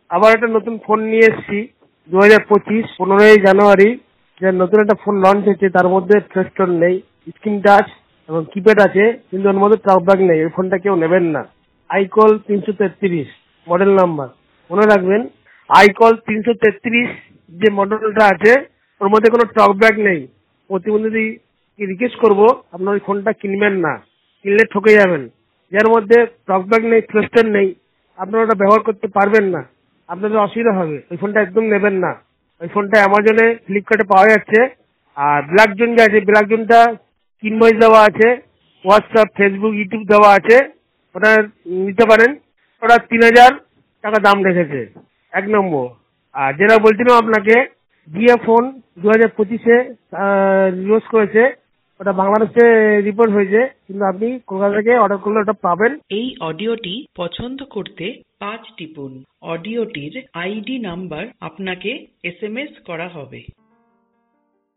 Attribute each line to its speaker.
Speaker 1: আবার একটা নতুন ফোন নিয়ে এসেছি 2025 15ই জানুয়ারি, যে নতুন একটা ফোন লঞ্চ হয়েছে। তার মধ্যে ফেস্টন নেই, স্ক্রিন টাচ এবং কিপ্যাড আছে, কিন্তু ওর মধ্যে টকব্যাক নেই। এই ফোনটা কেউ নেবেন না। আইকল 333 মডেল নাম্বার, মনে রাখবেন। আইকল 333 যে মডেলটা আছে ওর মধ্যে কোনো টকব্যাক নেই। প্রতিবন্ধী রিকোয়েস্ট করবো আপনার ওই ফোনটা কিনবেন না, কিনলে ঠকে যাবেন। যার মধ্যে টকব্যাক নেই, ফেস্টন নেই, আপনারা ওটা ব্যবহার করতে পারবেন না, আপনাদের অসুবিধা হবে। ওই ফোনটা একদম নেবেন না। ওই ফোনটা অ্যামাজনে, ফ্লিপকার্টে পাওয়া যাচ্ছে। আর ব্ল্যাক জোন যে আছে, ব্ল্যাক জোনটা ইনভয়েস দেওয়া আছে, হোয়াটসঅ্যাপ, ফেসবুক, ইউটিউব দেওয়া আছে, ওটা নিতে পারেন। ওটা 3000 টাকা দাম রেখেছে, 1 নম্বর। আর যেটা বলছিলাম আপনাকে, জিও ফোন 2025-এ লঞ্চ করেছে, ওটা বাংলাদেশে রিপোর্ট হয়েছে, কিন্তু আপনি কলকাতা থেকে অর্ডার করলে ওটা পাবেন।
Speaker 2: এই অডিওটি পছন্দ করতে 5 টিপুন। অডিওটির আইডি নাম্বার আপনাকে SMS করা হবে।